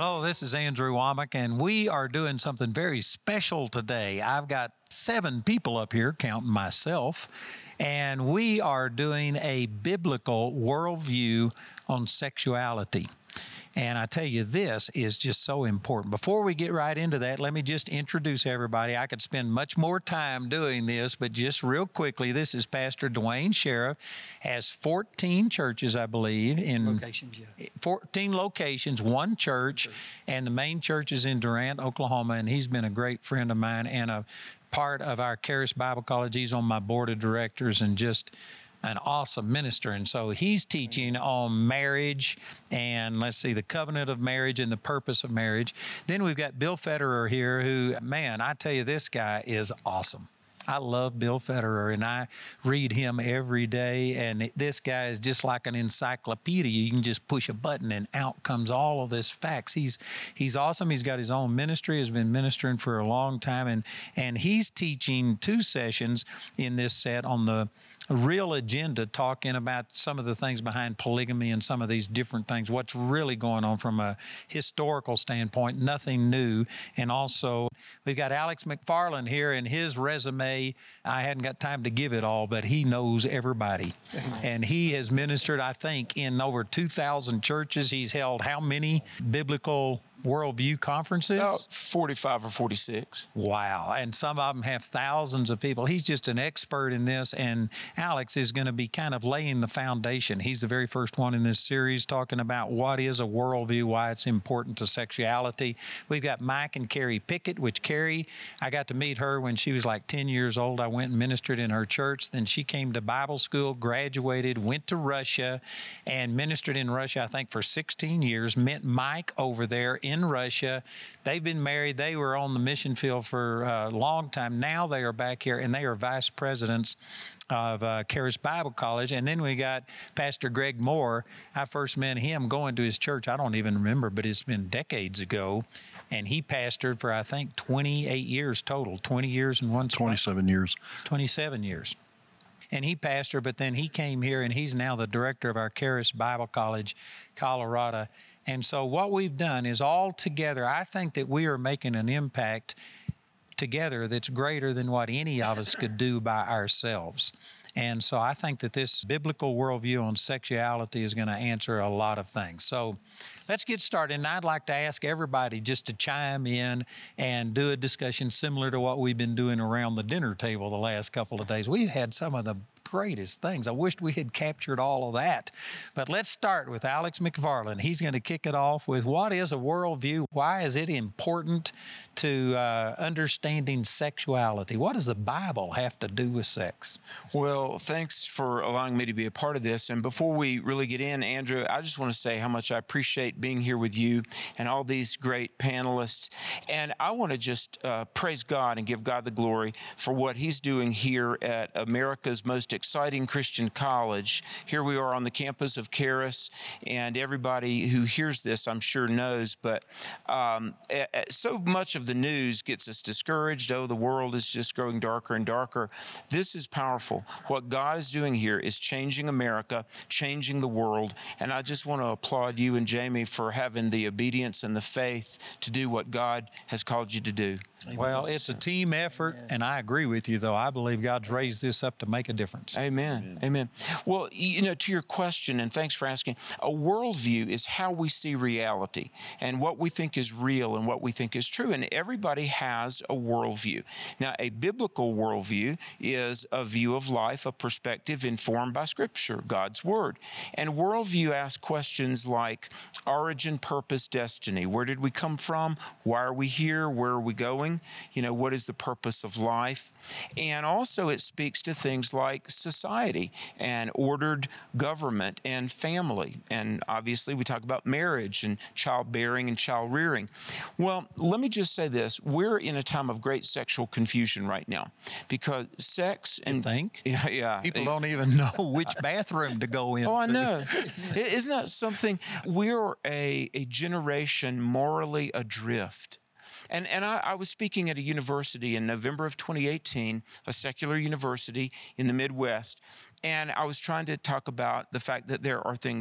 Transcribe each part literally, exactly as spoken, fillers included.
Hello, this is Andrew Womack, and we are doing something very special today. I've got seven people up here, counting myself, and we are doing a biblical worldview on sexuality. And I tell you, this is just so important. Before we get right into that, let me just introduce everybody. I could spend much more time doing this, but just real quickly, this is Pastor Dwayne Sheriff, has fourteen churches, I believe, in locations, yeah. fourteen locations, one church, and the main church is in Durant, Oklahoma, and he's been a great friend of mine and a part of our Charis Bible College. He's on my board of directors and just an awesome minister. And so he's teaching on marriage and, let's see, the covenant of marriage and the purpose of marriage. Then we've got Bill Federer here who, man, I tell you, this guy is awesome. I love Bill Federer, and I read him every day, and this guy is just like an encyclopedia. You can just push a button, and out comes all of this facts. He's he's awesome. He's got his own ministry, has been ministering for a long time, and, and he's teaching two sessions in this set on the real agenda, talking about some of the things behind polygamy and some of these different things, what's really going on from a historical standpoint, nothing new. And also, we've got Alex McFarland here, and his resume, I hadn't got time to give it all, but he knows everybody. And he has ministered, I think, in over two thousand churches. He's held how many biblical worldview conferences? About forty-five or forty-six. Wow. And some of them have thousands of people. He's just an expert in this, and Alex is going to be kind of laying the foundation. He's the very first one in this series talking about what is a worldview, why it's important to sexuality. We've got Mike and Carrie Pickett, which Carrie, I got to meet her when she was like ten years old. I went and ministered in her church. Then she came to Bible school, graduated, went to Russia, and ministered in Russia, I think, for sixteen years. Met Mike over there in in Russia. They've been married. They were on the mission field for a long time. Now they are back here, and they are vice presidents of uh, Charis Bible College. And then we got Pastor Greg Moore. I first met him going to his church. I don't even remember, but it's been decades ago. And he pastored for, I think, twenty-eight years total, twenty years in one spot. twenty-seven years. twenty-seven years. And he pastored, but then he came here, and he's now the director of our Charis Bible College, Colorado. And so what we've done is all together, I think that we are making an impact together that's greater than what any of us could do by ourselves. And so I think that this biblical worldview on sexuality is going to answer a lot of things. So let's get started. And I'd like to ask everybody just to chime in and do a discussion similar to what we've been doing around the dinner table the last couple of days. We've had some of the greatest things. I wished we had captured all of that. But let's start with Alex McFarland. He's going to kick it off with what is a worldview? Why is it important to uh, understanding sexuality? What does the Bible have to do with sex? Well, thanks for allowing me to be a part of this. And before we really get in, Andrew, I just want to say how much I appreciate being here with you and all these great panelists. And I want to just uh, praise God and give God the glory for what He's doing here at America's most exciting Christian college. Here we are on the campus of Charis, and everybody who hears this, I'm sure, knows, but um, so much of the news gets us discouraged. Oh, the world is just growing darker and darker. This is powerful. What God is doing here is changing America, changing the world, and I just want to applaud you and Jamie for having the obedience and the faith to do what God has called you to do. Well, it's a team effort, and I agree with you, though. I believe God's raised this up to make a difference. Amen. Amen. Amen. Well, you know, to your question, and thanks for asking, a worldview is how we see reality and what we think is real and what we think is true. And everybody has a worldview. Now, a biblical worldview is a view of life, a perspective informed by Scripture, God's Word. And worldview asks questions like origin, purpose, destiny. Where did we come from? Why are we here? Where are we going? You know, what is the purpose of life? And also it speaks to things like society and ordered government and family. And obviously we talk about marriage and childbearing and child rearing. Well, let me just say this. We're in a time of great sexual confusion right now because sex and... You think? Yeah, yeah. People don't even know which bathroom to go in. Oh, I know. Isn't that something? We're a, a generation morally adrift. And and I, I was speaking at a university in November of twenty eighteen, a secular university in the Midwest, and I was trying to talk about the fact that there are things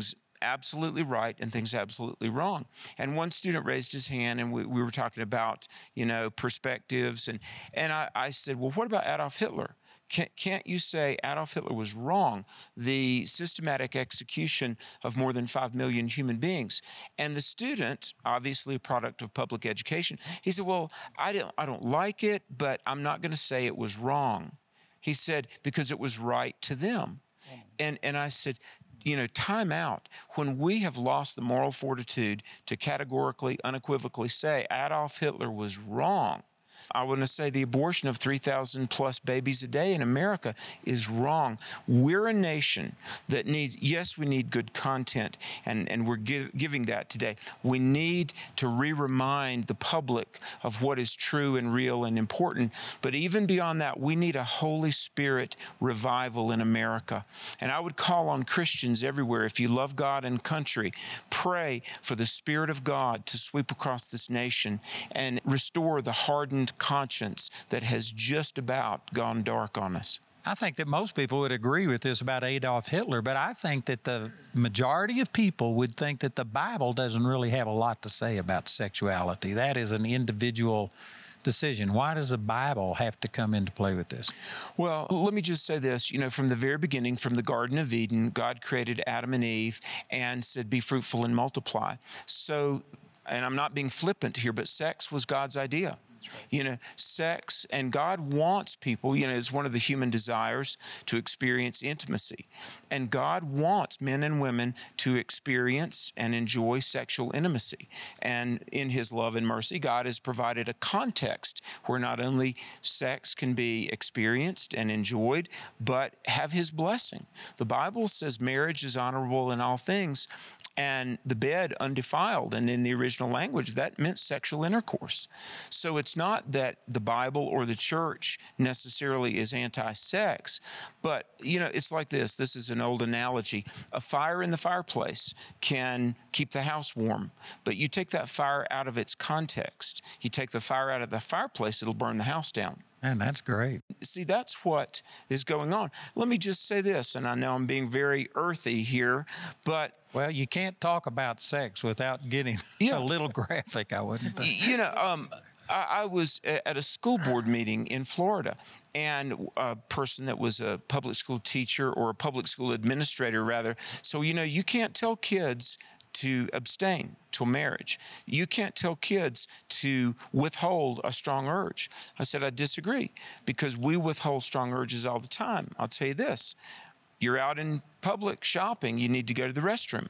absolutely right and things absolutely wrong. And one student raised his hand, and we, we were talking about, you know, perspectives. And, and I, I said, well, what about Adolf Hitler? Can't, can't you say Adolf Hitler was wrong? The systematic execution of more than five million human beings. And the student, obviously a product of public education, he said, well, I don't, I don't like it, but I'm not going to say it was wrong. He said, because it was right to them. And, and I said, you know, time out. When we have lost the moral fortitude to categorically, unequivocally say Adolf Hitler was wrong, I want to say the abortion of three thousand plus babies a day in America is wrong. We're a nation that needs, yes, we need good content, and, and we're give, giving that today. We need to re-remind the public of what is true and real and important. But even beyond that, we need a Holy Spirit revival in America. And I would call on Christians everywhere, if you love God and country, pray for the Spirit of God to sweep across this nation and restore the hardened conscience that has just about gone dark on us. I think that most people would agree with this about Adolf Hitler, but I think that the majority of people would think that the Bible doesn't really have a lot to say about sexuality. That is an individual decision. Why does the Bible have to come into play with this? Well, let me just say this. You know, from the very beginning, from the Garden of Eden, God created Adam and Eve and said, be fruitful and multiply. So, and I'm not being flippant here, but sex was God's idea. You know, sex, and God wants people, you know, it's one of the human desires to experience intimacy. And God wants men and women to experience and enjoy sexual intimacy. And in His love and mercy, God has provided a context where not only sex can be experienced and enjoyed, but have His blessing. The Bible says marriage is honorable in all things, and the bed undefiled. And in the original language, that meant sexual intercourse. So it's not that the Bible or the church necessarily is anti-sex, but, you know, it's like this. This is an old analogy. A fire in the fireplace can keep the house warm, but you take that fire out of its context. You take the fire out of the fireplace, it'll burn the house down. Man, that's great. See, that's what is going on. Let me just say this, and I know I'm being very earthy here, but well, you can't talk about sex without getting yeah. a little graphic, I wouldn't think. You know, um, I, I was at a school board meeting in Florida, and a person that was a public school teacher or a public school administrator, rather. So, you know, you can't tell kids to abstain till marriage. You can't tell kids to withhold a strong urge. I said, I disagree, because we withhold strong urges all the time. I'll tell you this. You're out in public shopping, you need to go to the restroom.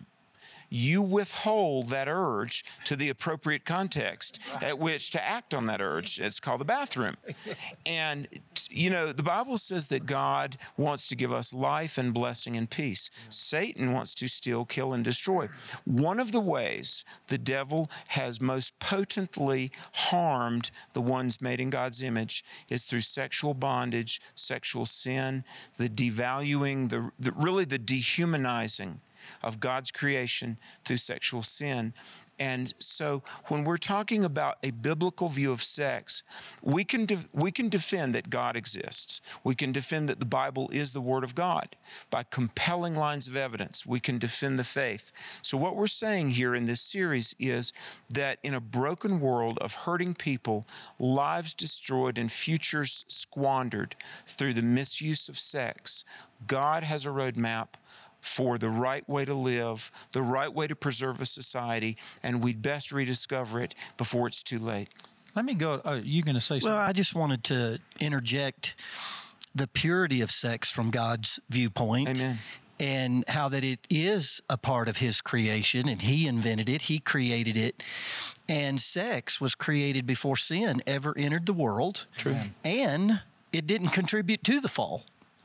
You withhold that urge to the appropriate context at which to act on that urge. It's called the bathroom. And, you know, the Bible says that God wants to give us life and blessing and peace. Satan wants to steal, kill, and destroy. One of the ways the devil has most potently harmed the ones made in God's image is through sexual bondage, sexual sin, the devaluing, the, the really the dehumanizing of God's creation through sexual sin. And so when we're talking about a biblical view of sex, we can de- we can defend that God exists. We can defend that the Bible is the Word of God. By compelling lines of evidence, we can defend the faith. So what we're saying here in this series is that in a broken world of hurting people, lives destroyed and futures squandered through the misuse of sex, God has a roadmap for the right way to live, the right way to preserve a society, and we'd best rediscover it before it's too late. Let me go. Uh, you going to say something? Well, I just wanted to interject the purity of sex from God's viewpoint. Amen. And how that it is a part of His creation, and He invented it, He created it. And sex was created before sin ever entered the world. True. And it didn't contribute to the fall.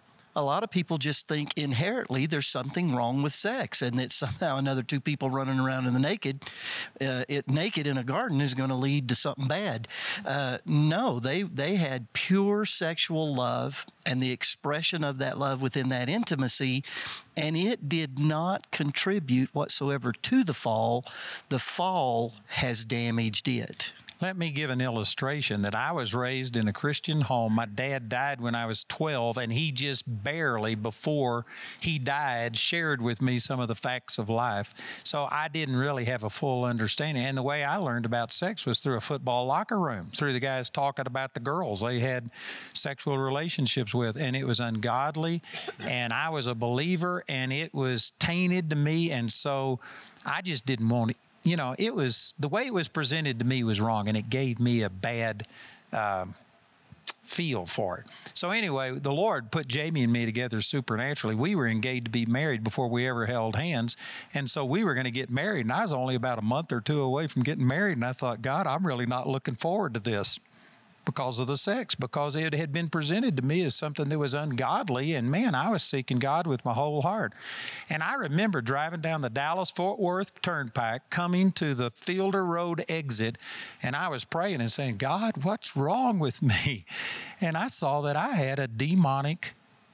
A lot of people just think inherently there's something wrong with sex, and that somehow another two people running around in the naked, uh, it naked in a garden is going to lead to something bad. Uh, no, they they had pure sexual love and the expression of that love within that intimacy, and it did not contribute whatsoever to the fall. The fall has damaged it. Let me give an illustration that I was raised in a Christian home. My dad died when I was twelve, and he just barely, before he died, shared with me some of the facts of life. So I didn't really have a full understanding. And the way I learned about sex was through a football locker room, through the guys talking about the girls they had sexual relationships with, and it was ungodly. And I was a believer, and it was tainted to me, and so I just didn't want it. You know, it was, the way it was presented to me was wrong, and it gave me a bad um, feel for it. So anyway, the Lord put Jamie and me together supernaturally. We were engaged to be married before we ever held hands, and so we were going to get married, and I was only about a month or two away from getting married, and I thought, God, I'm really not looking forward to this because of the sex, because it had been presented to me as something that was ungodly, and man, I was seeking God with my whole heart. And I remember driving down the Dallas-Fort Worth Turnpike, coming to the Fielder Road exit, and I was praying and saying, God, what's wrong with me? And I saw that I had a demonic,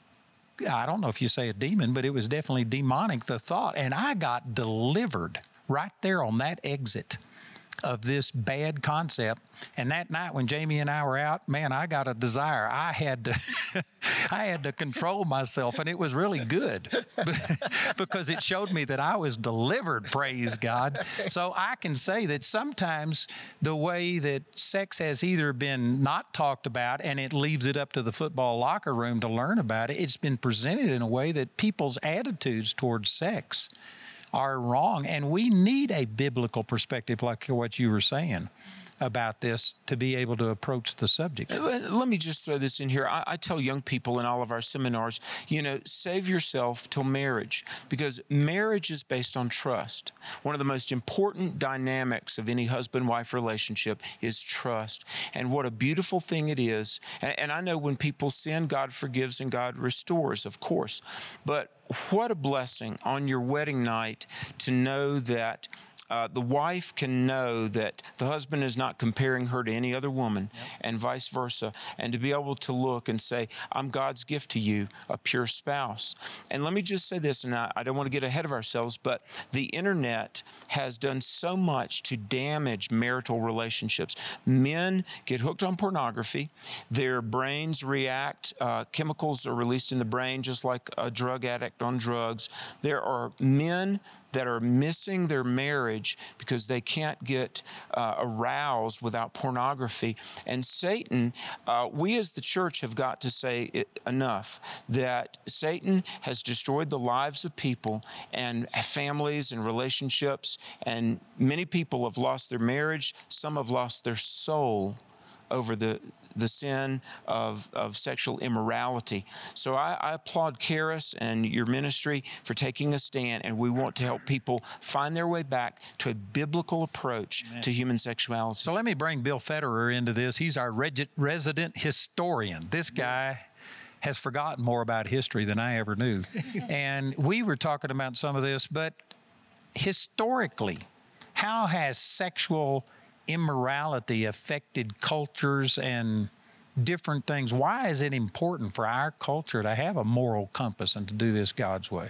I don't know if you say a demon, but it was definitely demonic, the thought, and I got delivered right there on that exit of this bad concept. And that night when Jamie and I were out, man, I got a desire. I had to, I had to control myself, and it was really good because it showed me that I was delivered, praise God. So I can say that sometimes the way that sex has either been not talked about and it leaves it up to the football locker room to learn about it, it's been presented in a way that people's attitudes towards sex are wrong. And we need a biblical perspective like what you were saying about this to be able to approach the subject. Let me just throw this in here. I, I tell young people in all of our seminars, you know, save yourself till marriage, because marriage is based on trust. One of the most important dynamics of any husband-wife relationship is trust. And what a beautiful thing it is. And, and I know when people sin, God forgives and God restores, of course. But what a blessing on your wedding night to know that Uh, the wife can know that the husband is not comparing her to any other woman, yep, and vice versa, and to be able to look and say, I'm God's gift to you, a pure spouse. And let me just say this, and I, I don't want to get ahead of ourselves, but the internet has done so much to damage marital relationships. Men get hooked on pornography. Their brains react. Uh, chemicals are released in the brain just like a drug addict on drugs. There are men that are missing their marriage because they can't get uh, aroused without pornography. And Satan, uh, we as the church have got to say it enough, that Satan has destroyed the lives of people and families and relationships, and many people have lost their marriage. Some have lost their soul over the the sin of, of sexual immorality. So I, I applaud Charis and your ministry for taking a stand, and we want to help people find their way back to a biblical approach, amen, to human sexuality. So let me bring Bill Federer into this. He's our reg- resident historian. This guy has forgotten more about history than I ever knew. And we were talking about some of this, but historically, how has sexual immorality affected cultures and different things? Why is it important for our culture to have a moral compass and to do this God's way?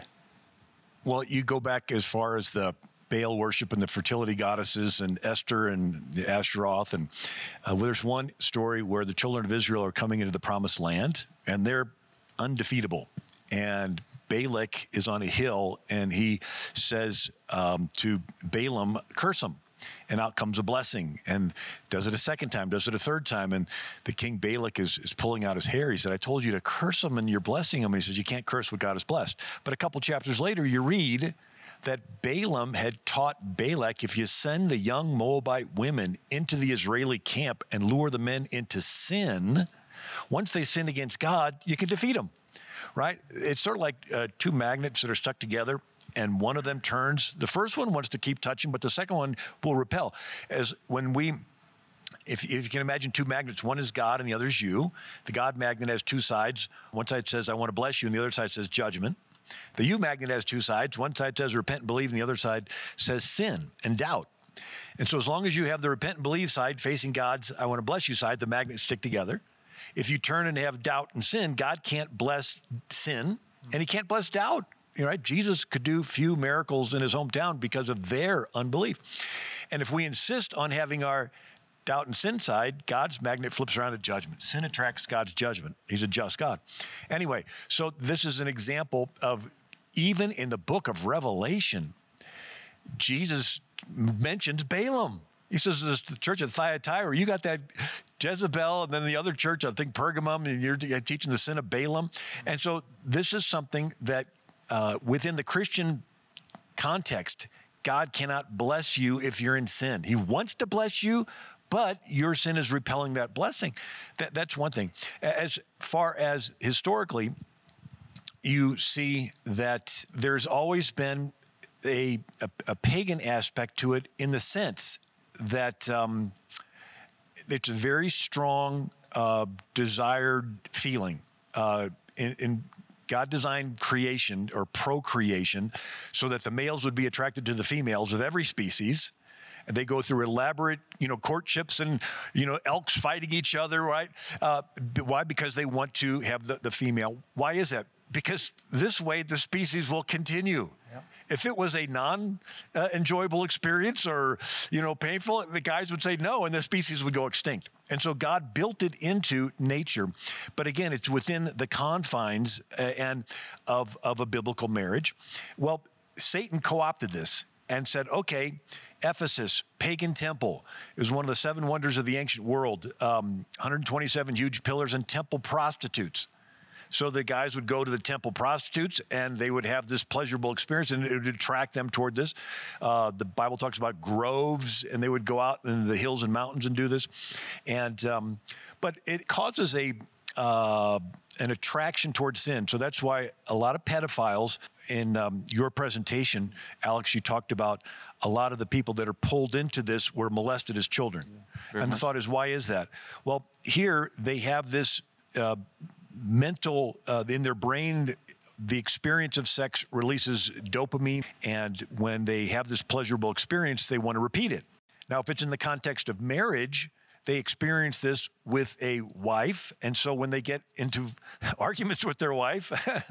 Well, you go back as far as the Baal worship and the fertility goddesses and Esther and the Ashtaroth. And uh, well, there's one story where the children of Israel are coming into the promised land and they're undefeatable. And Balak is on a hill and he says um, to Balaam, curse him. And out comes a blessing, and does it a second time, does it a third time. And the king Balak is, is pulling out his hair. He said, I told you to curse him and you're blessing him. And he says, you can't curse what God has blessed. But a couple chapters later, you read that Balaam had taught Balak, if you send the young Moabite women into the Israeli camp and lure the men into sin, once they sin against God, you can defeat them, right? It's sort of like uh, two magnets that are stuck together, and one of them turns. The first one wants to keep touching, but the second one will repel. As when we, if, if you can imagine two magnets, one is God and the other is you. The God magnet has two sides. One side says, I want to bless you, and the other side says judgment. The you magnet has two sides. One side says repent and believe, and the other side says sin and doubt. And so as long as you have the repent and believe side facing God's I want to bless you side, the magnets stick together. If you turn and have doubt and sin, God can't bless sin, and he can't bless doubt. You're right. Jesus could do few miracles in his hometown because of their unbelief. And if we insist on having our doubt and sin side, God's magnet flips around to judgment. Sin attracts God's judgment. He's a just God. Anyway, so this is an example of, even in the book of Revelation, Jesus mentions Balaam. He says, this the church of Thyatira, you got that Jezebel, and then the other church, I think Pergamum, and you're teaching the sin of Balaam. And so this is something that uh, within the Christian context, God cannot bless you if you're in sin. He wants to bless you, but your sin is repelling that blessing. That, that's one thing. As far as historically, you see that there's always been a, a, a pagan aspect to it, in the sense that um, it's a very strong, uh, desired feeling. Uh, in, in God designed creation, or procreation, so that the males would be attracted to the females of every species. And they go through elaborate, you know, courtships and, you know, elks fighting each other, right? Uh, why? Because they want to have the, the female. Why is that? Because this way the species will continue. Yep. If it was a non-enjoyable uh, experience, or, you know, painful, the guys would say no, and the species would go extinct. And so God built it into nature. But again, it's within the confines uh, and of, of a biblical marriage. Well, Satan co-opted this and said, okay, Ephesus, pagan temple. It was one of the seven wonders of the ancient world, um, one hundred twenty-seven huge pillars, and temple prostitutes. So the guys would go to the temple prostitutes, and they would have this pleasurable experience, and it would attract them toward this. Uh, the Bible talks about groves, and they would go out in the hills and mountains and do this. And um, but it causes a uh, an attraction towards sin. So that's why a lot of pedophiles, in um, your presentation, Alex, you talked about a lot of the people that are pulled into this were molested as children. Yeah, and the thought is, why is that? Well, here they have this uh, mental, uh, in their brain, the experience of sex releases dopamine, and when they have this pleasurable experience, they want to repeat it. Now, if it's in the context of marriage, they experience this with a wife, and so when they get into arguments with their wife,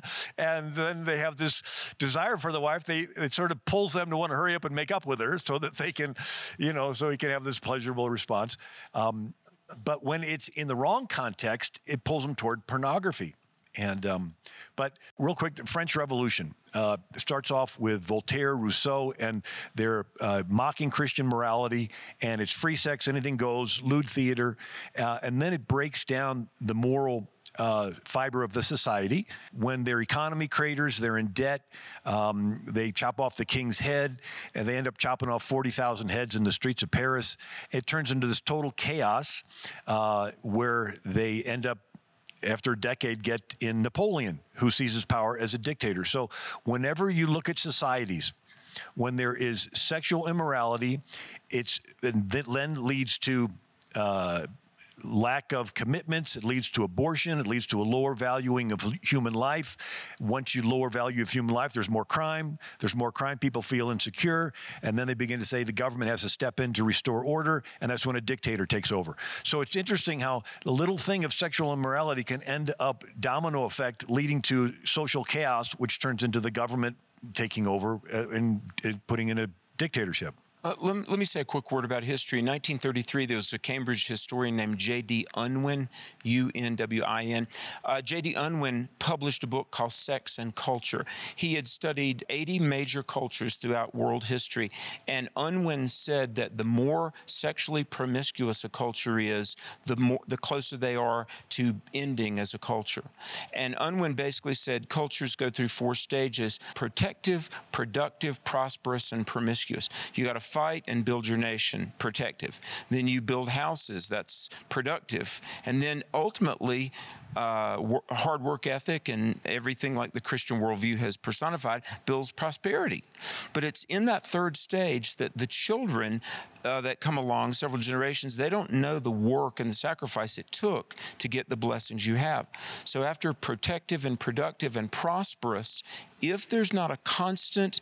and then they have this desire for the wife, they it sort of pulls them to want to hurry up and make up with her, so that they can, you know, so he can have this pleasurable response. Um, but when it's in the wrong context, it pulls them toward pornography. And um, but real quick, the French Revolution uh, starts off with Voltaire, Rousseau, and they're uh, mocking Christian morality, and it's free sex, anything goes, lewd theater, uh, and then it breaks down the moral uh, fiber of the society. When their economy craters, they're in debt, um, they chop off the king's head, and they end up chopping off forty thousand heads in the streets of Paris. It turns into this total chaos uh, where they end up, after a decade, get in Napoleon, who seizes power as a dictator. So whenever you look at societies, when there is sexual immorality, it's, and that then leads to uh, lack of commitments, it leads to abortion, it leads to a lower valuing of human life. Once you lower value of human life, there's more crime. There's more crime, people feel insecure, and then they begin to say the government has to step in to restore order, and that's when a dictator takes over. So it's interesting how the little thing of sexual immorality can end up domino effect, leading to social chaos, which turns into the government taking over and, and putting in a dictatorship. Uh, let, let me say a quick word about history. In nineteen thirty-three, there was a Cambridge historian named J D Unwin, U N W I N. Uh, J D Unwin published a book called Sex and Culture. He had studied eighty major cultures throughout world history, and Unwin said that the more sexually promiscuous a culture is, the more the closer they are to ending as a culture. And Unwin basically said cultures go through four stages: protective, productive, prosperous, and promiscuous. You got to fight and build your nation, protective. Then you build houses, that's productive. And then ultimately, uh, wor- hard work ethic and everything like the Christian worldview has personified builds prosperity. But it's in that third stage that the children uh, that come along, several generations, they don't know the work and the sacrifice it took to get the blessings you have. So after protective and productive and prosperous, if there's not a constant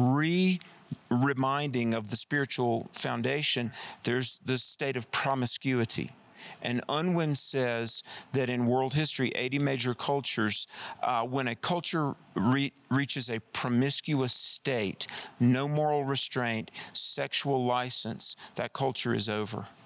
re- reminding of the spiritual foundation, there's this state of promiscuity. And Unwin says that in world history, eighty major cultures, uh, when a culture re- reaches a promiscuous state, no moral restraint, sexual license, that culture is over.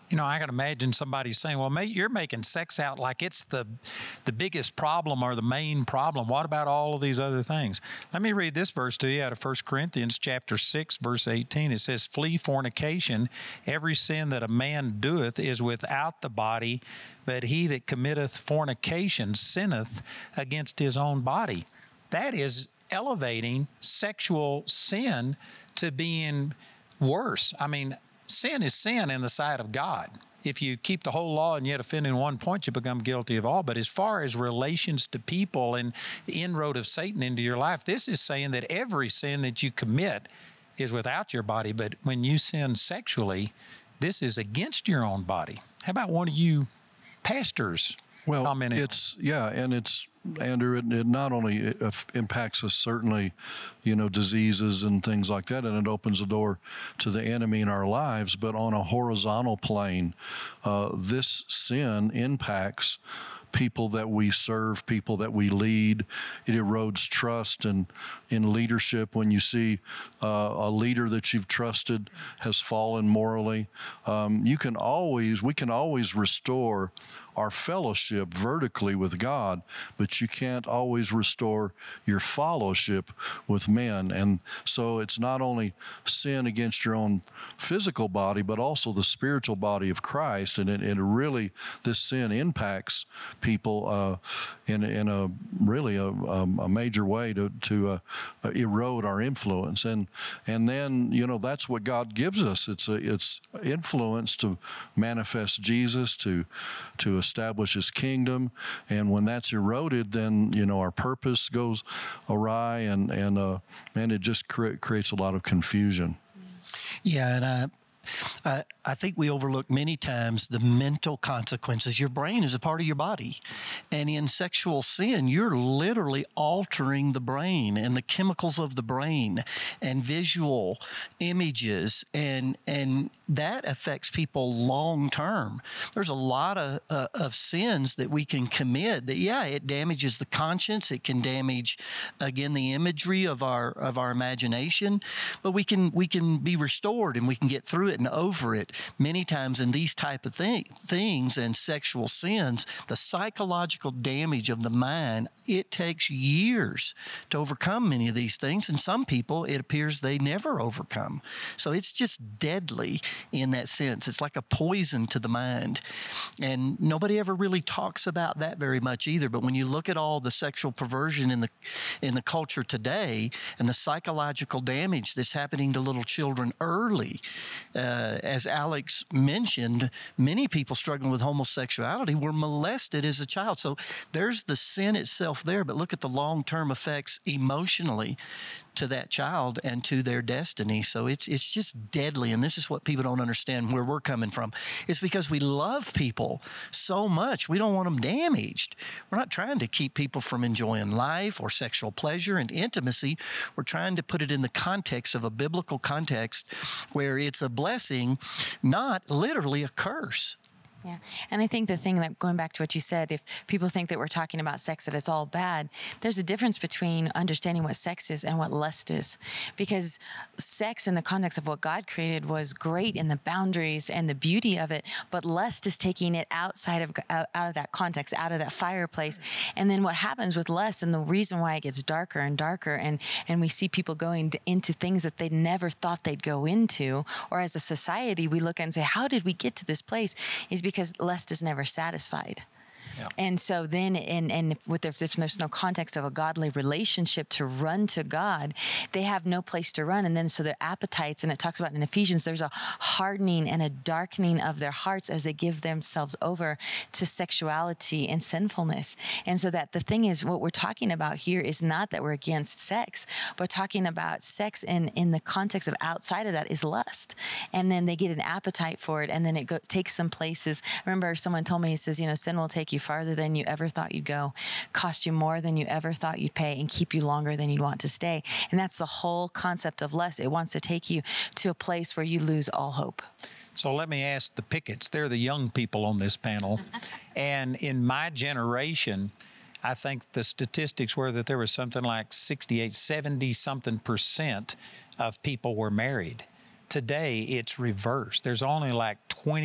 You know, I can imagine somebody saying, well, mate, you're making sex out like it's the the biggest problem or the main problem. What about all of these other things? Let me read this verse to you out of First Corinthians chapter six, verse eighteen. It says, flee fornication. Every sin that a man doeth is without the body, but he that committeth fornication sinneth against his own body. That is elevating sexual sin to being worse. I mean, sin is sin in the sight of God. If you keep the whole law and yet offend in one point, you become guilty of all. But as far as relations to people and the inroad of Satan into your life, this is saying that every sin that you commit is without your body. But when you sin sexually, this is against your own body. How about one of you pastors Well, commenting? it's, yeah, and it's, Andrew, it, it not only uh, impacts us certainly, you know, diseases and things like that, and it opens the door to the enemy in our lives, but on a horizontal plane, uh, this sin impacts people that we serve, people that we lead. It erodes trust and in leadership when you see uh, a leader that you've trusted has fallen morally. Um, you can always, we can always restore our fellowship vertically with God, but you can't always restore your fellowship with men. And so it's not only sin against your own physical body, but also the spiritual body of Christ. And it, it really, this sin impacts people uh, in, in a really a, a major way to, to uh, erode our influence. And and then, you know, that's what God gives us. It's a, it's influence to manifest Jesus, to to establish his kingdom. And when that's eroded, then, you know, our purpose goes awry, and, and, uh, and it just cre- creates a lot of confusion. Yeah, and I, I, I think we overlook many times the mental consequences. Your brain is a part of your body. And in sexual sin, you're literally altering the brain and the chemicals of the brain and visual images. And, and that affects people long term. There's a lot of, uh, of sins that we can commit that, yeah, it damages the conscience. It can damage, again, the imagery of our, of our imagination. But we can, we can be restored and we can get through it and over it. Many times in these type of thing, things and sexual sins, the psychological damage of the mind, it takes years to overcome many of these things. And some people, it appears they never overcome. So it's just deadly in that sense. It's like a poison to the mind. And nobody ever really talks about that very much either. But when you look at all the sexual perversion in the in the culture today and the psychological damage that's happening to little children early, uh, as Alex mentioned, many people struggling with homosexuality were molested as a child. So there's the sin itself there, but look at the long-term effects emotionally to that child and to their destiny. So it's it's just deadly. And this is what people don't understand where we're coming from. It's because we love people so much. We don't want them damaged. We're not trying to keep people from enjoying life or sexual pleasure and intimacy. We're trying to put it in the context of a biblical context where it's a blessing, not literally a curse. Yeah. And I think the thing that, going back to what you said, if people think that we're talking about sex, that it's all bad, there's a difference between understanding what sex is and what lust is. Because sex in the context of what God created was great in the boundaries and the beauty of it, but lust is taking it outside of, out of that context, out of that fireplace. And then what happens with lust, and the reason why it gets darker and darker, and, and we see people going into things that they never thought they'd go into, or as a society, we look and say, how did we get to this place? Is because Because lust is never satisfied. Yeah. And so then, and, and with the, if there's no context of a godly relationship to run to God, they have no place to run. And then so their appetites, and it talks about in Ephesians, there's a hardening and a darkening of their hearts as they give themselves over to sexuality and sinfulness. And so that the thing is, what we're talking about here is not that we're against sex, but talking about sex in, in the context of outside of that is lust. And then they get an appetite for it, and then it go, takes some places. I remember someone told me, he says, you know, sin will take you farther than you ever thought you'd go, cost you more than you ever thought you'd pay, and keep you longer than you'd want to stay. And that's the whole concept of lust. It wants to take you to a place where you lose all hope. So let me ask the Picketts. They're the young people on this panel. And in my generation, I think the statistics were that there was something like sixty-eight, seventy something percent of people were married. Today, it's reversed. There's only like twenty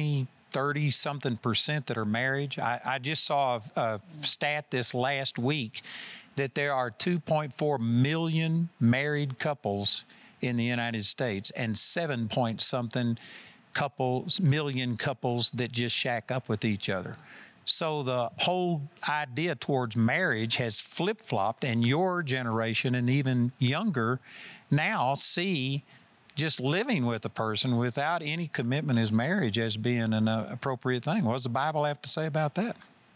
thirty something percent that are married. I, I just saw a, a stat this last week that there are two point four million married couples in the United States and seven point something couples, million couples that just shack up with each other. So the whole idea towards marriage has flip-flopped, and your generation and even younger now see just living with a person without any commitment as marriage as being an uh, appropriate thing. What does the Bible have to say about that?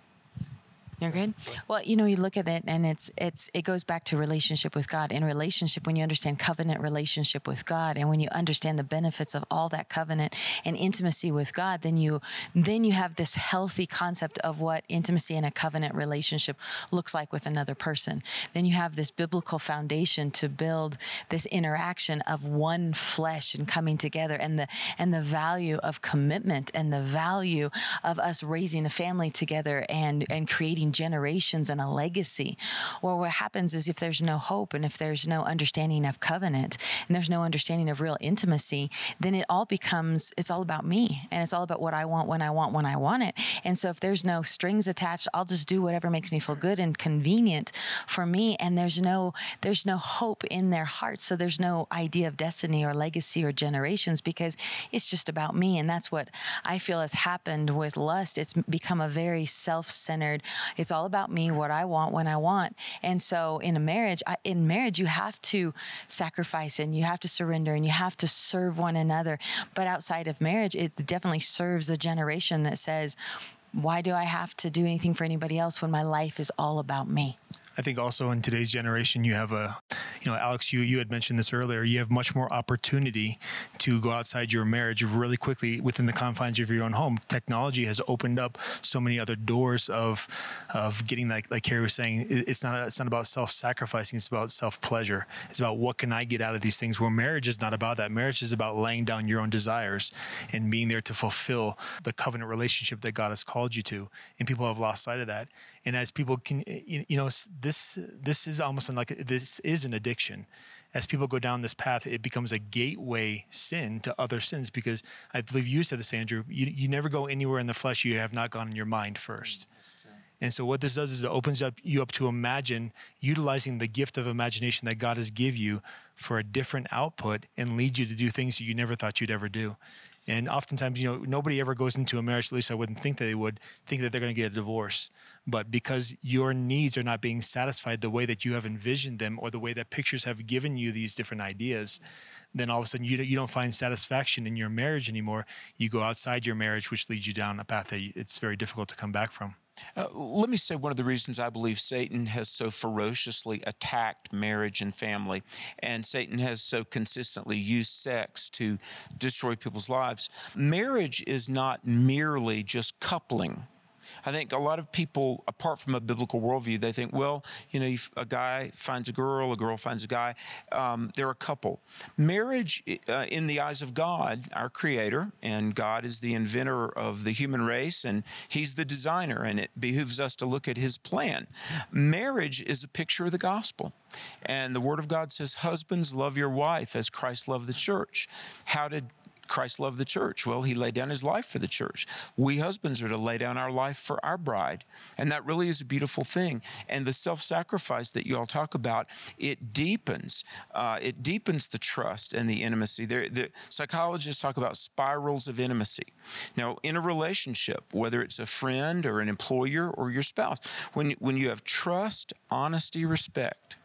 You're good. Well, you know, you look at it, and it's it's it goes back to relationship with God. In relationship, when you understand covenant relationship with God, and when you understand the benefits of all that covenant and intimacy with God, then you then you have this healthy concept of what intimacy in a covenant relationship looks like with another person. Then you have this biblical foundation to build this interaction of one flesh and coming together, and the and the value of commitment, and the value of us raising a family together and and creating generations and a legacy. Well, what happens is if there's no hope, and if there's no understanding of covenant, and there's no understanding of real intimacy, then it all becomes, it's all about me, and it's all about what I want, when I want, when I want it. And so if there's no strings attached, I'll just do whatever makes me feel good and convenient for me. And there's no, there's no hope in their hearts. So there's no idea of destiny or legacy or generations, because it's just about me. And that's what I feel has happened with lust. It's become a very self-centered, it's all about me, what I want, when I want. And so in a marriage, I, in marriage, you have to sacrifice, and you have to surrender, and you have to serve one another. But outside of marriage, it definitely serves a generation that says, why do I have to do anything for anybody else when my life is all about me? I think also in today's generation, you have a, you know, Alex, you, you had mentioned this earlier, you have much more opportunity to go outside your marriage really quickly within the confines of your own home. Technology has opened up so many other doors of of getting, like like Carrie was saying, it's not it's not about self-sacrificing, it's about self-pleasure. It's about what can I get out of these things, where marriage is not about that. Marriage is about laying down your own desires and being there to fulfill the covenant relationship that God has called you to. And people have lost sight of that. And as people can, you know, this this is almost like this is an addiction. As people go down this path, it becomes a gateway sin to other sins, because I believe you said this, Andrew, you, you never go anywhere in the flesh you have not gone in your mind first. And so what this does is it opens up you up to imagine, utilizing the gift of imagination that God has given you for a different output, and leads you to do things that you never thought you'd ever do. And oftentimes, you know, nobody ever goes into a marriage, at least I wouldn't think that they would, think that they're going to get a divorce. But because your needs are not being satisfied the way that you have envisioned them, or the way that pictures have given you these different ideas, then all of a sudden you, you don't find satisfaction in your marriage anymore. You go outside your marriage, which leads you down a path that it's very difficult to come back from. Uh, let me say one of the reasons I believe Satan has so ferociously attacked marriage and family, and Satan has so consistently used sex to destroy people's lives. Marriage is not merely just coupling. I think a lot of people, apart from a biblical worldview, they think, well, you know, a guy finds a girl, a girl finds a guy, um, they're a couple. Marriage, uh, in the eyes of God, our creator, and God is the inventor of the human race, and he's the designer, and it behooves us to look at his plan. Marriage is a picture of the gospel. And the word of God says, husbands, love your wife as Christ loved the church. How did Christ loved the church? Well, he laid down his life for the church. We husbands are to lay down our life for our bride. And that really is a beautiful thing. And the self-sacrifice that you all talk about, it deepens. Uh, it deepens the trust and the intimacy. There, the psychologists talk about spirals of intimacy. Now, in a relationship, whether it's a friend or an employer or your spouse, when, when you have trust, honesty, respect,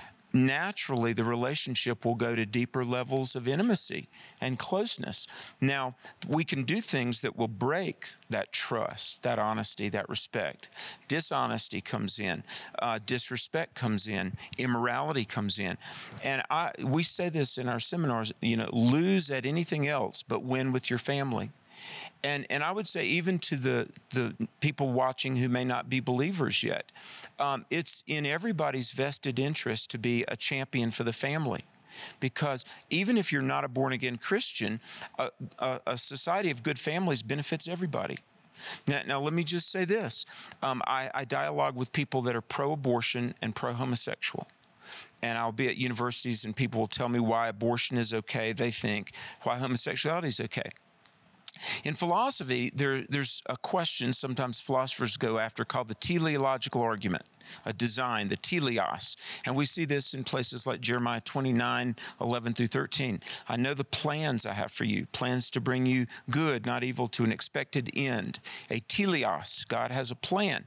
naturally the relationship will go to deeper levels of intimacy and closeness. Now, we can do things that will break that trust, that honesty, that respect. Dishonesty comes in, uh, disrespect comes in, immorality comes in. And I, we say this in our seminars, you know, lose at anything else but win with your family. And and I would say, even to the, the people watching who may not be believers yet, um, it's in everybody's vested interest to be a champion for the family. Because even if you're not a born-again Christian, a, a, a society of good families benefits everybody. Now, now let me just say this. Um, I, I dialogue with people that are pro-abortion and pro-homosexual. And I'll be at universities and people will tell me why abortion is okay, they think, why homosexuality is okay. In philosophy, there, there's a question sometimes philosophers go after called the teleological argument, a design, the teleos. And we see this in places like Jeremiah twenty-nine, eleven through thirteen. I know the plans I have for you, plans to bring you good, not evil, to an expected end. A teleos, God has a plan.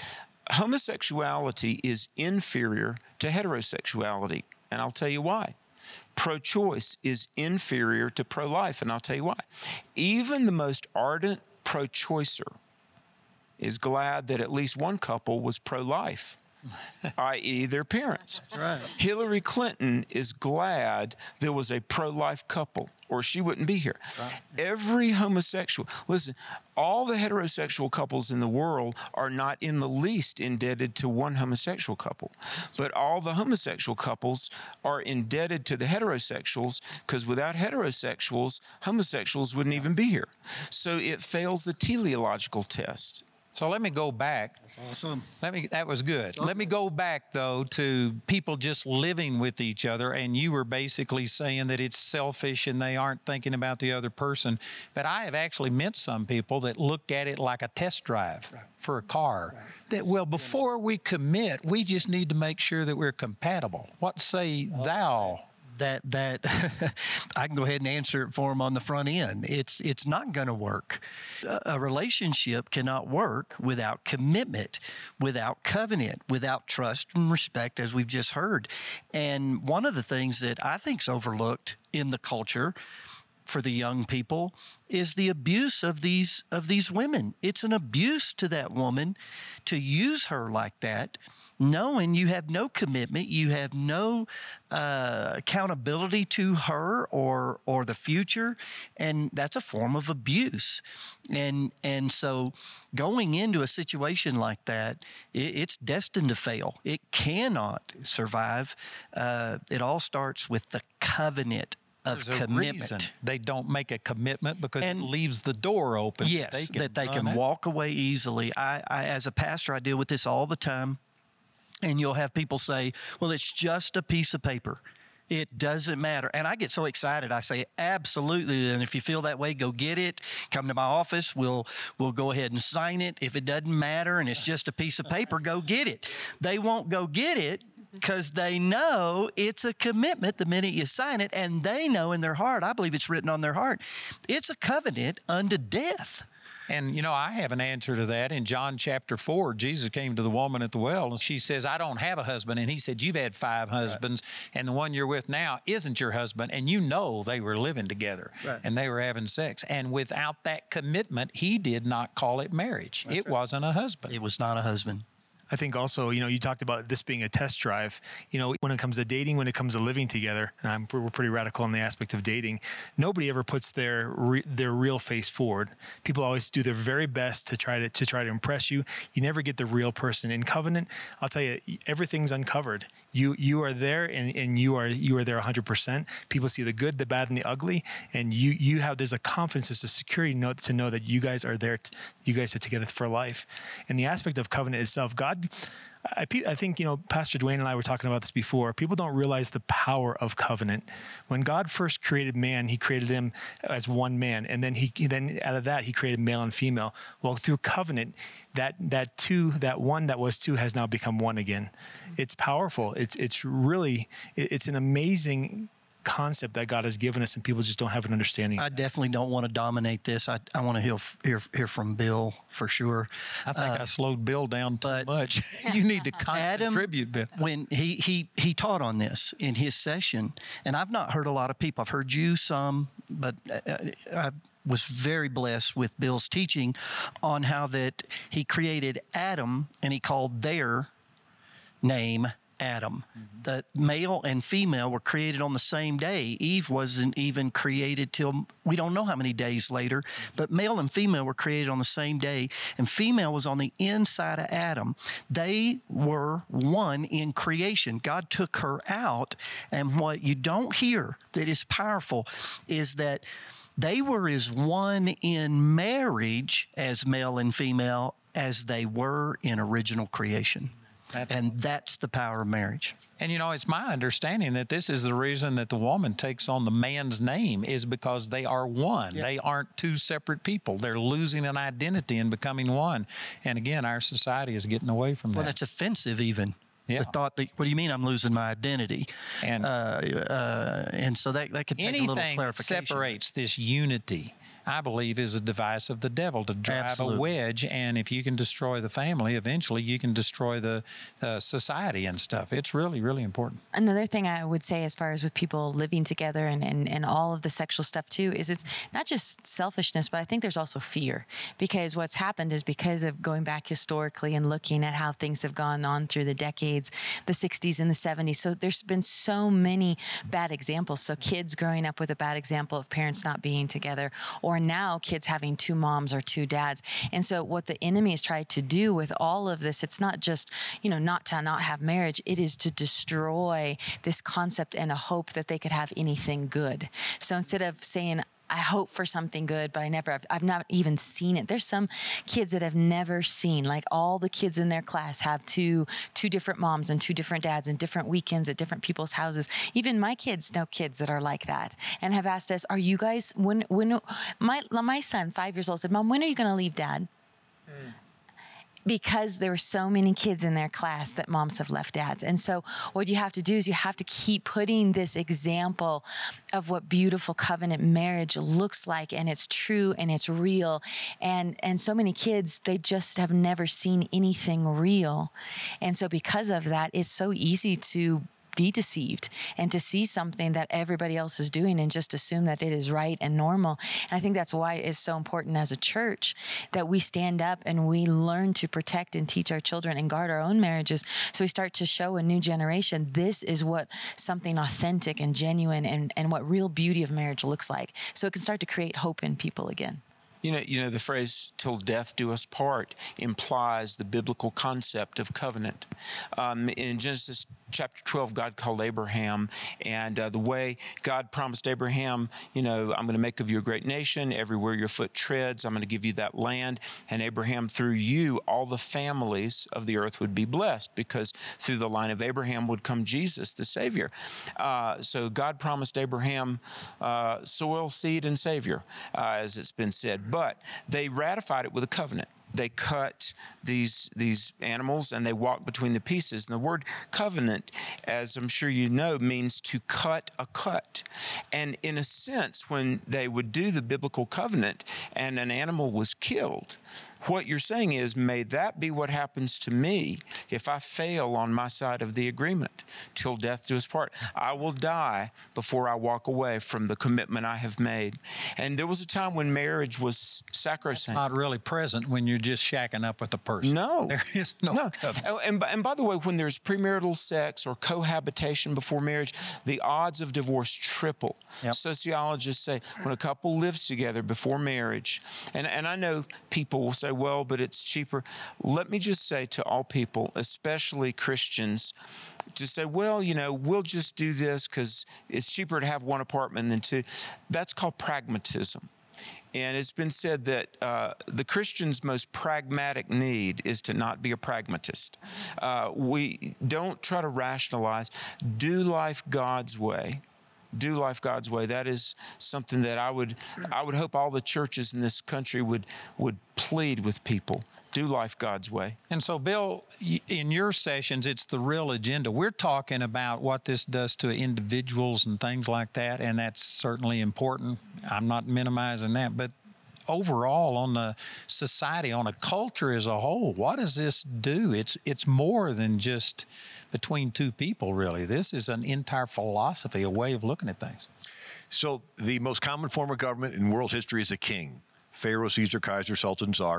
Homosexuality is inferior to heterosexuality, and I'll tell you why. Pro-choice is inferior to pro-life, and I'll tell you why. Even the most ardent pro-choicer is glad that at least one couple was pro-life, that is their parents. That's right. Hillary Clinton is glad there was a pro-life couple, or she wouldn't be here. Right. Every homosexual, listen, all the heterosexual couples in the world are not in the least indebted to one homosexual couple. But all the homosexual couples are indebted to the heterosexuals, because without heterosexuals, homosexuals wouldn't even be here. So it fails the teleological test. So let me go back. Awesome. Let me. That was good. Let me go back though to people just living with each other, and you were basically saying that it's selfish and they aren't thinking about the other person. But I have actually met some people that look at it like a test drive right. for a car. Right. That well, before we commit, we just need to make sure that we're compatible. What say oh, thou? That that I can go ahead and answer it for them on the front end. It's it's not going to work. A, a relationship cannot work without commitment, without covenant, without trust and respect, as we've just heard. And one of the things that I think is overlooked in the culture for the young people is the abuse of these of these women. It's an abuse to that woman to use her like that, knowing you have no commitment, you have no uh, accountability to her or or the future, and that's a form of abuse. And and so going into a situation like that, it, it's destined to fail. It cannot survive. Uh, it all starts with the covenant of There's commitment. A reason they don't make a commitment because and, it leaves the door open. Yes, they can that they can out. walk away easily. I, I, as a pastor, I deal with this all the time. And you'll have people say, well, it's just a piece of paper. It doesn't matter. And I get so excited. I say, absolutely. And if you feel that way, go get it. Come to my office. We'll we'll go ahead and sign it. If it doesn't matter and it's just a piece of paper, go get it. They won't go get it because they know it's a commitment the minute you sign it. And they know in their heart, I believe it's written on their heart, it's a covenant unto death. And, you know, I have an answer to that. In John chapter four, Jesus came to the woman at the well, and she says, I don't have a husband. And he said, you've had five husbands, right. and the one you're with now isn't your husband. And you know they were living together, right. and they were having sex. And without that commitment, he did not call it marriage. That's it right. wasn't a husband. It was not a husband. I think also, you know, you talked about this being a test drive. You know, when it comes to dating, when it comes to living together, and I'm, we're pretty radical in the aspect of dating, nobody ever puts their re, their real face forward. People always do their very best to try to to try to impress you. You never get the real person. In covenant, I'll tell you, everything's uncovered. You you are there, and, and you are you are there one hundred percent. People see the good, the bad, and the ugly, and you you have there's a confidence, there's a security note to know that you guys are there. T- you guys are together for life. And the aspect of covenant itself, God. I, I think, you know, Pastor Dwayne and I were talking about this before. People don't realize the power of covenant. When God first created man, he created them as one man. And then he then out of that, he created male and female. Well, through covenant, that that two, that one that was two has now become one again. It's powerful. It's it's really, it's an amazing concept that God has given us, and people just don't have an understanding. I definitely don't want to dominate this. I, I want to hear, hear hear from Bill for sure. I think uh, I slowed Bill down too but much. You need to con- Adam, contribute, Bill. When he, he, he taught on this in his session, and I've not heard a lot of people. I've heard you some, but I, I was very blessed with Bill's teaching on how that he created Adam, and he called their name Adam. Mm-hmm. The male and female were created on the same day. Eve wasn't even created till we don't know how many days later, but male and female were created on the same day, and female was on the inside of Adam. They were one in creation. God took her out, and what you don't hear that is powerful is that they were as one in marriage as male and female as they were in original creation. And that's the power of marriage. And, you know, it's my understanding that this is the reason that the woman takes on the man's name is because they are one. Yeah. They aren't two separate people. They're losing an identity and becoming one. And again, our society is getting away from that. Well, that's offensive even. Yeah. The thought that, what do you mean I'm losing my identity? And, uh, uh, and so that, that could take a little clarification. Anything that separates this unity, I believe, is a device of the devil to drive Absolutely. a wedge. And if you can destroy the family, eventually you can destroy the uh, society and stuff. It's really, really important. Another thing I would say as far as with people living together and, and, and all of the sexual stuff too, is it's not just selfishness, but I think there's also fear. Because what's happened is because of going back historically and looking at how things have gone on through the decades, the sixties and the seventies. So there's been so many bad examples. So kids growing up with a bad example of parents not being together, or now kids having two moms or two dads. And so what the enemy has tried to do with all of this, it's not just, you know, not to not have marriage. It is to destroy this concept and a hope that they could have anything good. So instead of saying, I hope for something good, but I never, I've, I've not even seen it. There's some kids that have never seen, like all the kids in their class have two, two different moms and two different dads and different weekends at different people's houses. Even my kids know kids that are like that and have asked us, are you guys, when, when, my, my son, five years old, said, Mom, when are you going to leave Dad? Mm. Because there were so many kids in their class that moms have left dads. And so what you have to do is you have to keep putting this example of what beautiful covenant marriage looks like, and it's true and it's real. And and so many kids, they just have never seen anything real. And so because of that, it's so easy to be deceived and to see something that everybody else is doing and just assume that it is right and normal. And I think that's why it's so important as a church that we stand up and we learn to protect and teach our children and guard our own marriages. So we start to show a new generation, this is what something authentic and genuine and, and what real beauty of marriage looks like. So it can start to create hope in people again. You know, you know, the phrase "till death do us part" implies the biblical concept of covenant. Um, in Genesis chapter twelve, God called Abraham, and uh, the way God promised Abraham, you know, I'm going to make of you a great nation. Everywhere your foot treads, I'm going to give you that land. And Abraham, through you, all the families of the earth would be blessed, because through the line of Abraham would come Jesus, the Savior. Uh, so God promised Abraham uh, soil, seed, and Savior, uh, as it's been said. But they ratified it with a covenant. They cut these these animals and they walked between the pieces. And the word covenant, as I'm sure you know, means to cut a cut. And in a sense, when they would do the biblical covenant and an animal was killed, what you're saying is, may that be what happens to me if I fail on my side of the agreement. Till death do us part. I will die before I walk away from the commitment I have made. And there was a time when marriage was sacrosanct. Not really present when you're just shacking up with the person. No. There is no, no. covenant. And, and by the way, when there's premarital sex or cohabitation before marriage, the odds of divorce triple. Yep. Sociologists say when a couple lives together before marriage, and, and I know people will say, well, but it's cheaper. Let me just say to all people, especially Christians, to say, well, you know, we'll just do this because it's cheaper to have one apartment than two. That's called pragmatism. And it's been said that uh, the Christian's most pragmatic need is to not be a pragmatist. Uh, we don't try to rationalize. Do life God's way. Do life God's way. That is something that I would I would hope all the churches in this country would would plead with people. Do life God's way. And so, Bill, in your sessions, it's the real agenda. We're talking about what this does to individuals and things like that, and that's certainly important. I'm not minimizing that, but overall on the society, on a culture as a whole, what does this do? It's it's more than just between two people, really. This is an entire philosophy, a way of looking at things. So the most common form of government in world history is a king. Pharaoh, Caesar, Kaiser, Sultan, Tsar.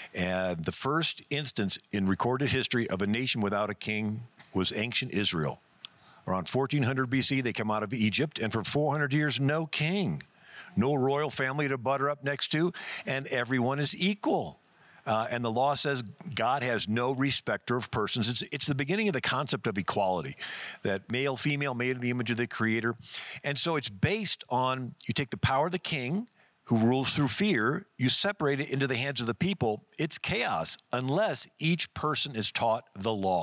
And the first instance in recorded history of a nation without a king was ancient Israel. Around fourteen hundred B C, they come out of Egypt, and for four hundred years, no king. No royal family to butter up next to, and everyone is equal. Uh, and the law says God has no respecter of persons. It's, it's the beginning of the concept of equality, that male, female, made in the image of the Creator. And so it's based on, you take the power of the king, who rules through fear, you separate it into the hands of the people. It's chaos unless each person is taught the law.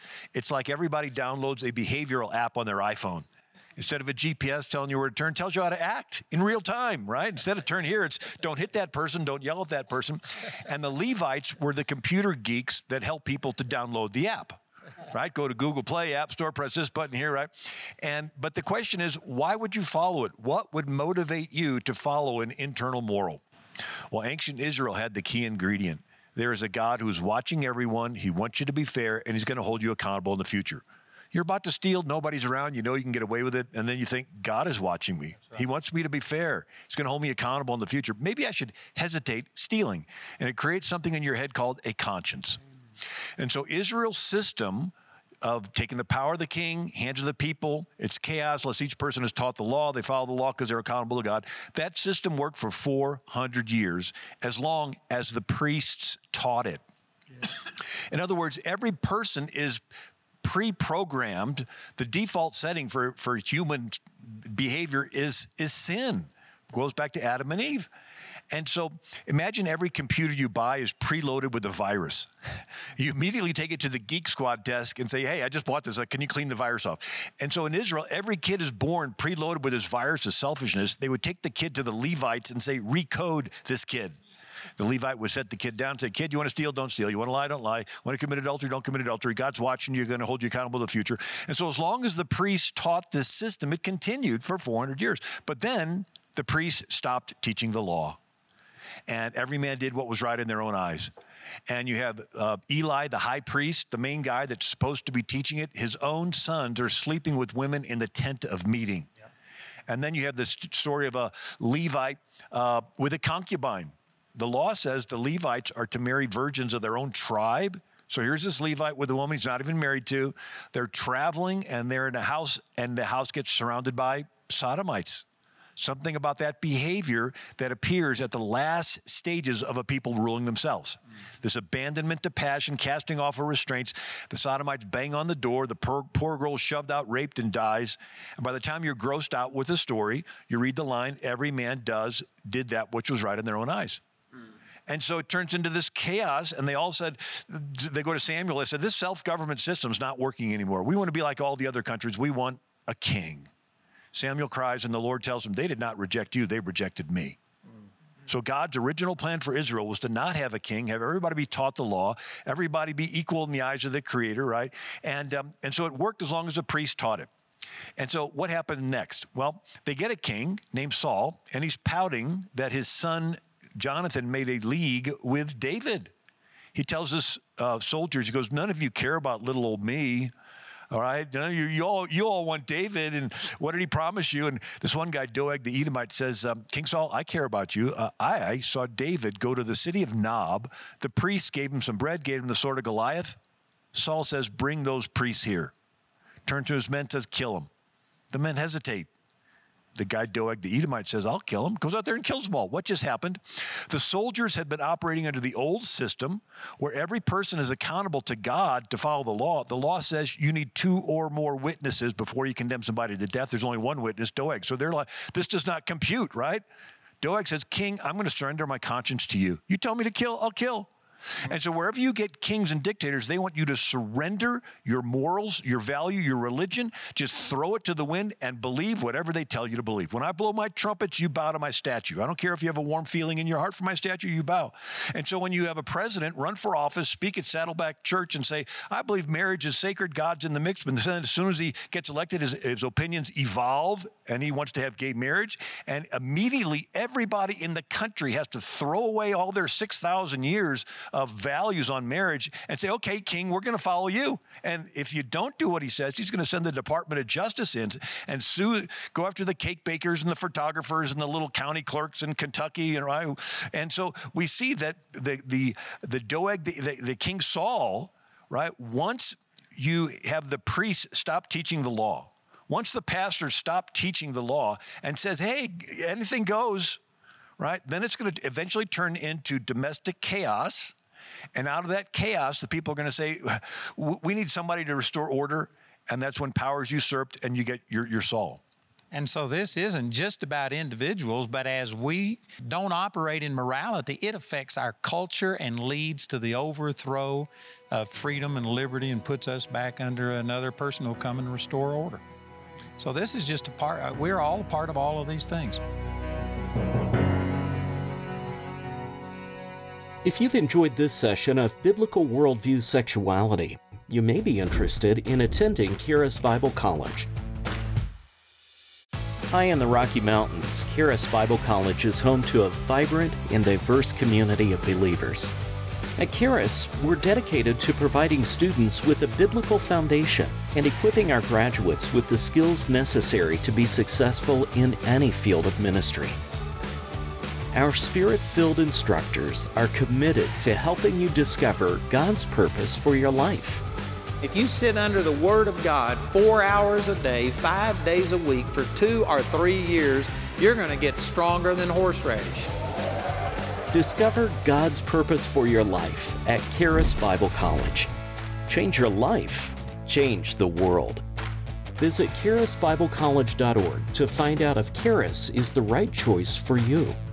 It's like everybody downloads a behavioral app on their iPhone. Instead of a G P S telling you where to turn, tells you how to act in real time, right? Instead of turn here, it's don't hit that person, don't yell at that person. And the Levites were the computer geeks that help people to download the app, right? Go to Google Play, App Store, press this button here, right? And but the question is, why would you follow it? What would motivate you to follow an internal moral? Well, ancient Israel had the key ingredient. There is a God who is watching everyone. He wants you to be fair, and he's going to hold you accountable in the future. You're about to steal, nobody's around, you know you can get away with it, and then you think, God is watching me. Right. He wants me to be fair. He's going to hold me accountable in the future. Maybe I should hesitate stealing. And it creates something in your head called a conscience. And so Israel's system of taking the power of the king, hands of the people, it's chaos, unless each person is taught the law, they follow the law because they're accountable to God. That system worked for four hundred years, as long as the priests taught it. Yeah. In other words, every person is pre-programmed. The default setting for, for human behavior is, is sin. It goes back to Adam and Eve. And so imagine every computer you buy is preloaded with a virus. You immediately take it to the Geek Squad desk and say, hey, I just bought this. Can you clean the virus off? And so in Israel, every kid is born preloaded with this virus of selfishness. They would take the kid to the Levites and say, recode this kid. The Levite would set the kid down and say, kid, you want to steal, don't steal. You want to lie, don't lie. You want to commit adultery, don't commit adultery. God's watching you. You're going to hold you accountable in the future. And so as long as the priests taught this system, it continued for four hundred years. But then the priests stopped teaching the law. And every man did what was right in their own eyes. And you have uh, Eli, the high priest, the main guy that's supposed to be teaching it. His own sons are sleeping with women in the tent of meeting. Yeah. And then you have this story of a Levite uh, with a concubine. The law says the Levites are to marry virgins of their own tribe. So here's this Levite with a woman he's not even married to. They're traveling, and they're in a house, and the house gets surrounded by sodomites. Something about that behavior that appears at the last stages of a people ruling themselves. Mm. This abandonment to passion, casting off of restraints. The sodomites bang on the door. The poor, poor girl is shoved out, raped, and dies. And by the time you're grossed out with the story, you read the line, every man does, did that which was right in their own eyes. Mm. And so it turns into this chaos, and they all said, they go to Samuel, they said, this self-government system's not working anymore. We want to be like all the other countries. We want a king. Samuel cries, and the Lord tells him, they did not reject you, they rejected me. Mm-hmm. So God's original plan for Israel was to not have a king, have everybody be taught the law, everybody be equal in the eyes of the Creator, right? And, um, and so it worked as long as the priest taught it. And so what happened next? Well, they get a king named Saul, and he's pouting that his son Jonathan made a league with David. He tells his uh, soldiers, he goes, none of you care about little old me. All right, you know, you, you all you all want David, and what did he promise you? And this one guy, Doeg the Edomite, says, um, King Saul, I care about you. Uh, I saw David go to the city of Nob. The priests gave him some bread, gave him the sword of Goliath. Saul says, bring those priests here. Turn to his men, says, kill him. The men hesitate. The guy, Doeg the Edomite, says, I'll kill him. Goes out there and kills them all. What just happened? The soldiers had been operating under the old system where every person is accountable to God to follow the law. The law says you need two or more witnesses before you condemn somebody to death. There's only one witness, Doeg. So they're like, this does not compute, right? Doeg says, King, I'm going to surrender my conscience to you. You tell me to kill, I'll kill. And so wherever you get kings and dictators, they want you to surrender your morals, your value, your religion, just throw it to the wind and believe whatever they tell you to believe. When I blow my trumpets, you bow to my statue. I don't care if you have a warm feeling in your heart for my statue, you bow. And so when you have a president run for office, speak at Saddleback Church and say, I believe marriage is sacred, God's in the mix, but then as soon as he gets elected, his, his opinions evolve and he wants to have gay marriage, and immediately everybody in the country has to throw away all their six thousand years of values on marriage and say, okay, King, we're going to follow you. And if you don't do what he says, he's going to send the Department of Justice in and sue, go after the cake bakers and the photographers and the little county clerks in Kentucky. You know, and so we see that the the the Doeg, the, the, the King Saul, right? Once you have the priests stop teaching the law, once the pastor stop teaching the law and says, hey, anything goes, right? Then it's going to eventually turn into domestic chaos. And out of that chaos, the people are going to say, we need somebody to restore order. And that's when power is usurped and you get your, your Saul. And so this isn't just about individuals, but as we don't operate in morality, it affects our culture and leads to the overthrow of freedom and liberty and puts us back under another person who'll come and restore order. So this is just a part, we're all a part of all of these things. If you've enjoyed this session of Biblical Worldview Sexuality, you may be interested in attending Charis Bible College. High in the Rocky Mountains, Charis Bible College is home to a vibrant and diverse community of believers. At Charis, we're dedicated to providing students with a biblical foundation and equipping our graduates with the skills necessary to be successful in any field of ministry. Our Spirit-filled instructors are committed to helping you discover God's purpose for your life. If you sit under the Word of God four hours a day, five days a week for two or three years, you're going to get stronger than horseradish. Discover God's purpose for your life at Charis Bible College. Change your life, change the world. Visit charis bible college dot org to find out if Charis is the right choice for you.